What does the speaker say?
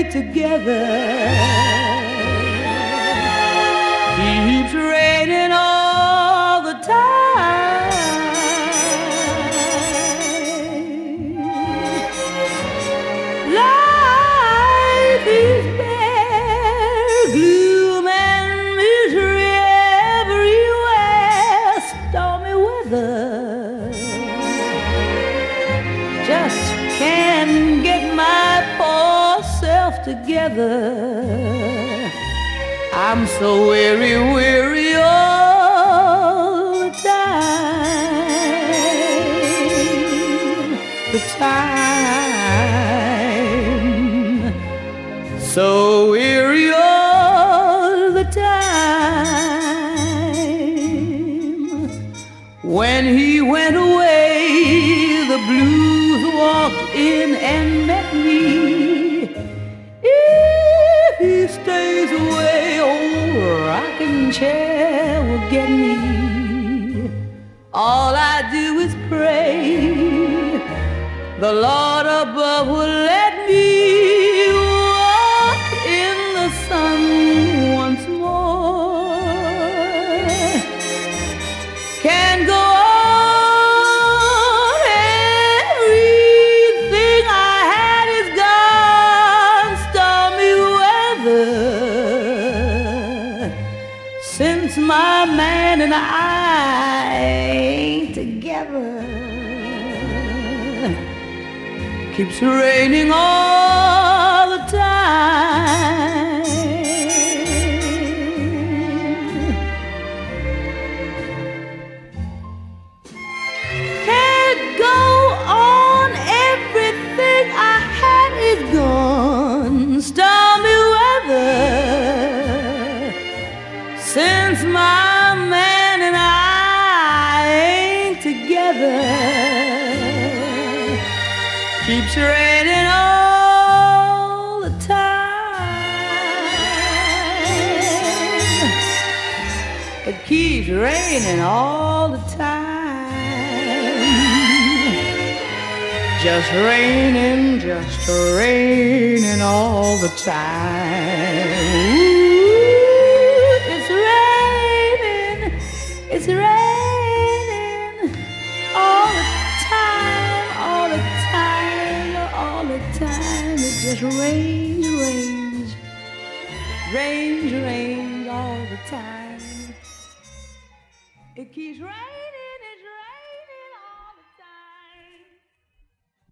ain't together. Keeps raining all the time. Life is bare, gloom and misery everywhere, stormy weather. Just can't get my poor self together. I'm so weary, weary all the time. The time. So weary all the time. When he went away, the blues walked in and met me. If he stays away, old rocking chair will get me. All I do is pray the Lord above will let me walk in the sun once more. Can't go on, everything I had is gone, stormy weather. Since my man and I ain't together, keeps raining all the time. Can't go on, everything I had is gone, stormy weather. Since my man and I ain't together, keeps raining all the time. It keeps raining all the time. Just raining all the time. Ooh, it's raining all the time, all the time, all the time. It just rains all the time. It keeps raining.